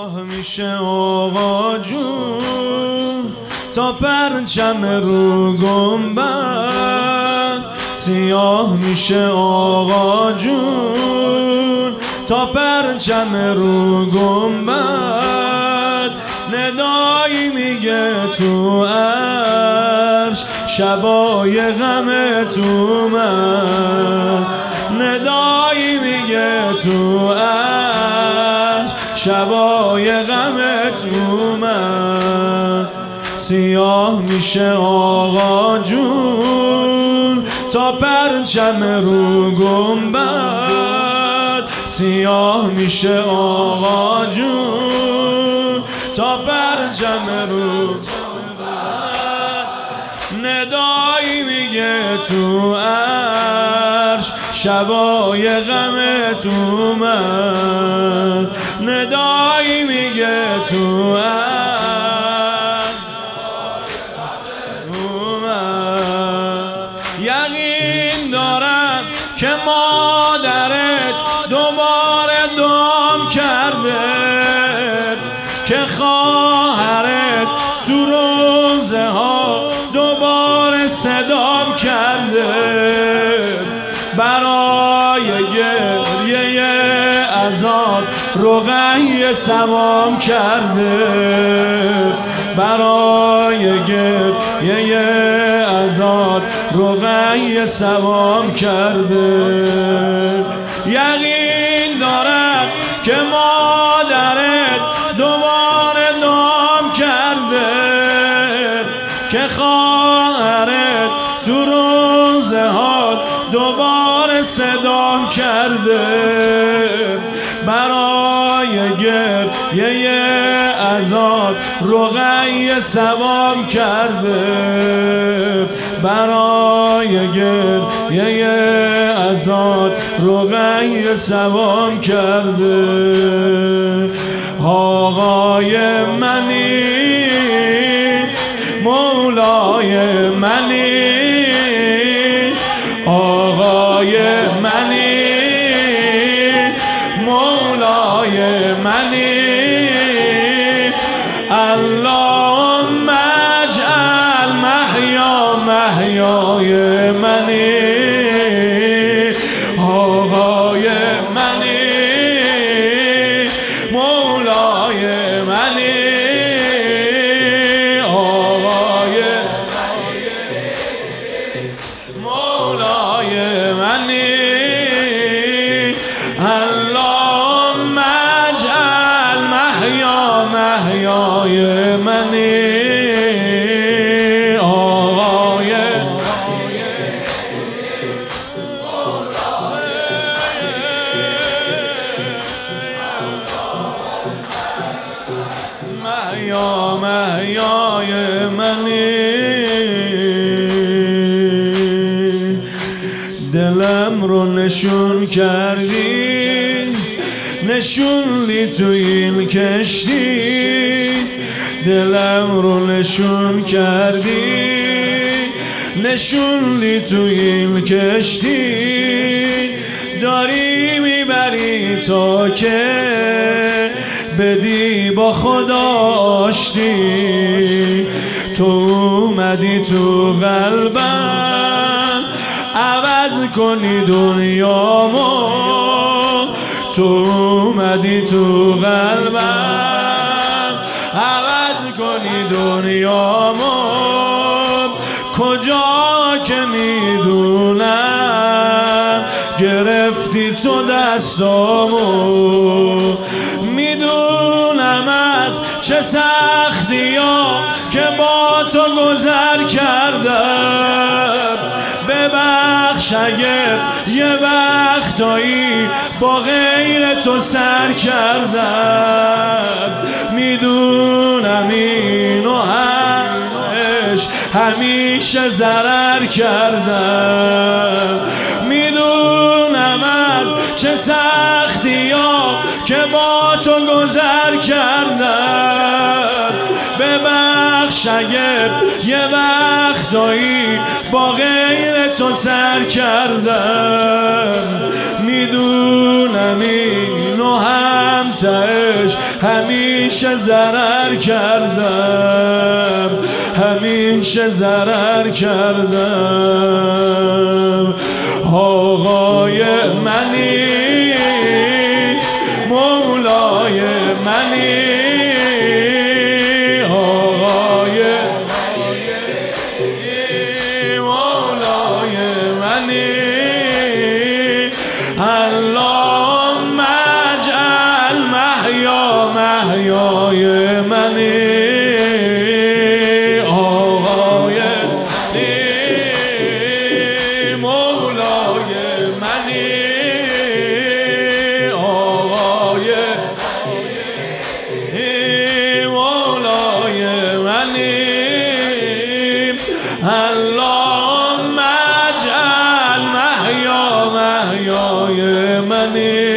سیاه میشه آقا جون تا پرچم رو گنبد، سیاه میشه آقا جون تا پرچم رو گنبد. ندایی میگه تو عرش شبای غم تو من، ندایی میگه تو عرش شبای غم تو من. سیاه میشه آقا جون تا پرچم رو گنبد، سیاه میشه آقا جون تا پرچم رو گنبد. ندایی میگه تو عرش شبای غم تو من، ندایی میگه تو عرش تو من. یقین دارم که مادرت دوباره دام کرده، که خواهرت تو روزه ها دوباره صدام کرده، برای گریه عذاب رقیه سوام کرده، برای گریه عذاب رقیه سوام کرده. یقین دارم که مادرت دوباره نام کرده، که خواهرت تو روزه ها دوباره صدام کرده، برای گریه عذاب رقیه سوام کرده، برای گریه عذاب رقیه سوام کرده. آقای منی مولای منی، آقای منی مولای منی. اللهم اجعل محیا محیای منی، آقای منی مولای منی، آقای مولای منی. اللهم اجعل محیا محیای منی، آقای محیا محیای منی. دلم رو نشون کردی، نشوندی تو این کشتی، دلم رو نشون کردی، نشوندی تو این کشتی. داری میبری تا که بدی با خدا آشتی، تو اومدی تو قلبم عوض کنی دنیامو، تو اومدی تو قلبم عوض کنی دنیامو. کجا که میدونم گرفتی تو دستامو، میدونم از چه سختی ها که با تو گذر کردم. ببخش اگه یه وقتایی با غیر تو سر کردم، میدونم اینو همش همیشه ضرر کردم، میدونم از چه سختی ها که با تو گذر کردم. ببخش شگفت یه وقتایی با غیر تو سر کردم. میدونم اینو هم تهش همیشه ضرر کردم، همیشه ضرر کردم. آقای منی، مولای منی، آقای مولای منی. اللهم اجعل محیا محیای منی، آقای مولای منی، آقای مولای منی. اللهم اجعل محیا محیای منی،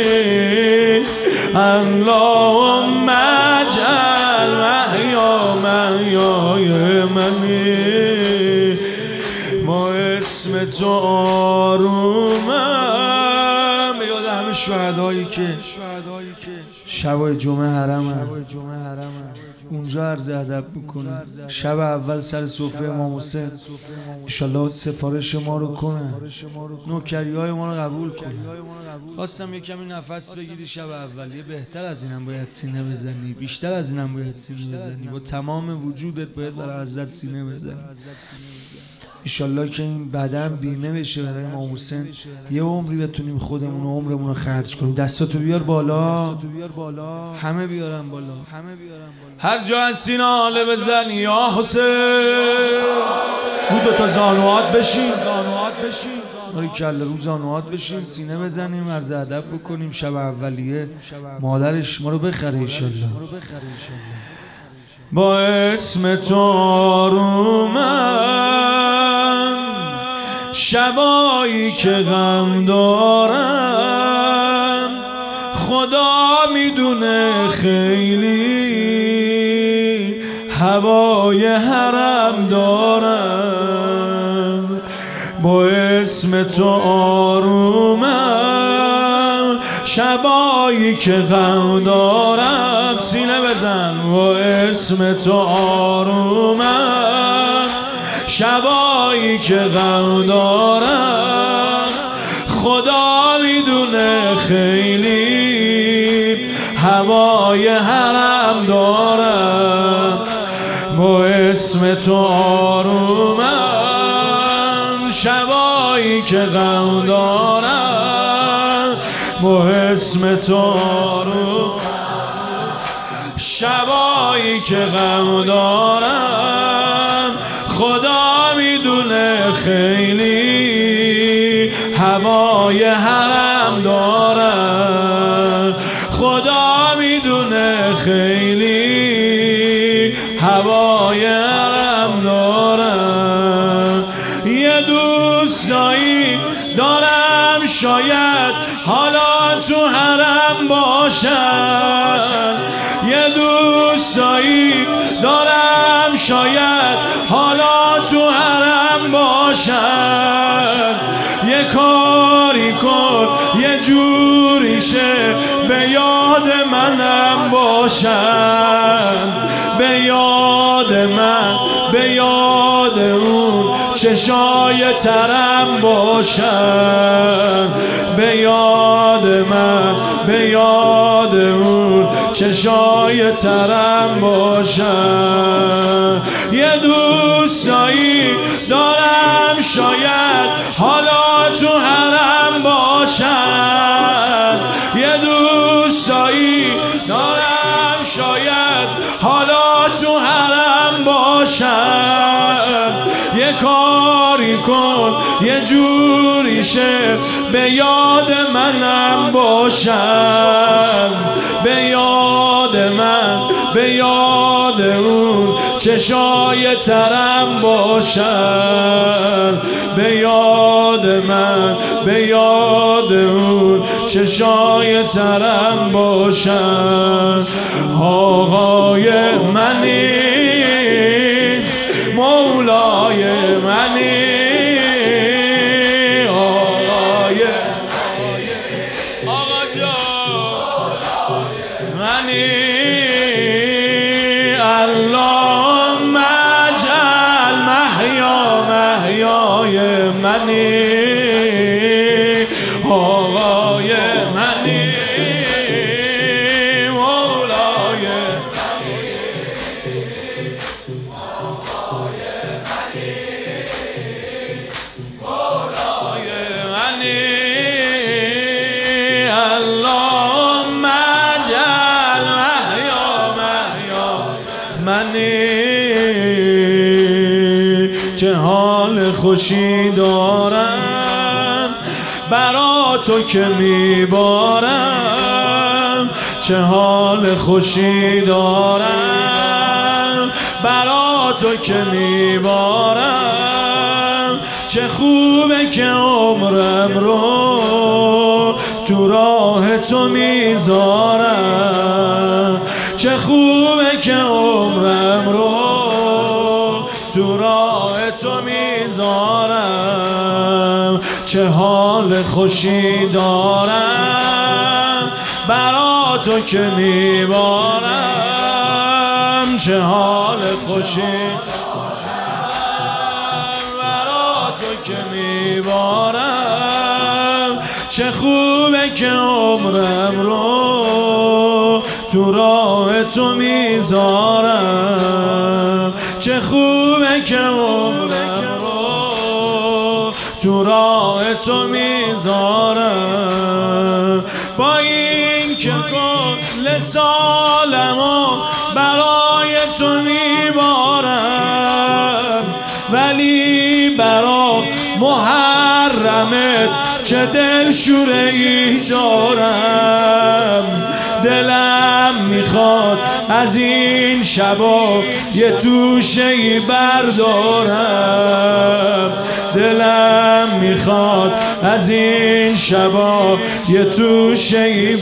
اللهم اجعل محیا محیای منی. ما اسم تو آرومم. به یاد همه شهدایی که شبای جمعه حرمن اونجا عرض ادب میکنه. شب اول سر سفره امام حسین انشالله سفارش ما رو کنه، نوکریای ما رو قبول کنه. خواستم یه کمی نفس بگیری شب اول. یه بهتر از اینم باید سینه بزنی، بیشتر از اینم باید سینه بزنی، با تمام وجودت باید برای حضرت سینه بزنی. انشالله که این بدن بیمه بشه برای امام حسین، یه عمری بتونیم خودمون و عمرمون رو خرج کنیم. دستاتو بیار بالا، همه بیارن بالا. هر جا از سینه حاله بزن یا حسین. رو دوتا زانوات بشین، کله رو زانوات بشین، سینه بزنیم، عرض ادب بکنیم. شب اولیه مادرش ما رو بخره انشالله. با اسم تو آرومم، شبایی که غم دارم خدا میدونه خیلی هوای حرم دارم. با اسم تو آرومم، شبایی که غم دارم، سینه بزن. با اسم تو آرومم، شبایی که غم دارم خدا میدونه خیلی هوای حرم دارم. با اسم تو آرومم، شبایی که غم دارم. با اسم تو آرومم، شبایی که غم دارم خدا میدونه خیلی هوای حرم دارم. خدا میدونه خیلی هوای حرم دارم. یه دوستایی دارم شاید حالا تو حرم باشن، یه دوستایی دارم شاید حالا تو حرم باشن. یه کاری کن یه جوری شه به یاد منم باشن، به یاد من، به یاد اون چشای ترم باشن، به یاد من، به یاد اون چشای ترم باشن. یه دوستایی دارم شاید حالا تو حرم باشن، یه دوستایی دارم شاید حالا تو حرم باشن. یه کاری کن یه جوری شه به یاد منم باشن، به یاد من، به یاد اون چشای ترم باشن، به یاد من، به یاد اون چشای ترم باشن. آقای منی منی، چه حال خوشی دارم برا تو که میبارم، چه حال خوشی دارم برا تو که میبارم. چه خوبه که عمرم رو تو راه تو میذارم، چه خوبه که عمرم رو تو راه تو میذارم. چه حال خوشی دارم برا تو که میبارم، چه حال خوشی برا تو که میبارم. چه خوبه که عمرم رو تو راه تو میذارم، چه خوبه که عمرم رو تو راه تو میذارم. با این که کل سالمو برای تو میبارم، ولی برا محرمت چه دلشوره‌ای دارم. دلم میخواد از این شبا یه توشه‌ای بردارم، دلم میخواد از این شبا یه توشه‌ای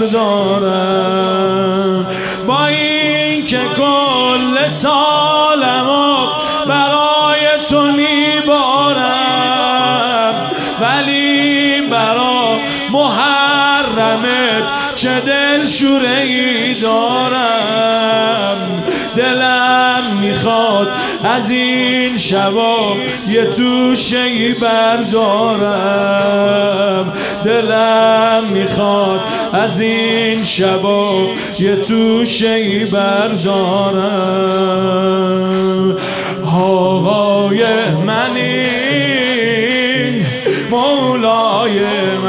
بردارم. با این که کل سالمو برای تو میبارم، ولی برا محرمت چه دلشوره‌ای دارم. دلم میخواد از این شبا یه توشه‌ای بردارم، دلم میخواد از این شبا یه توشه‌ای بردارم. آقای منی، مولای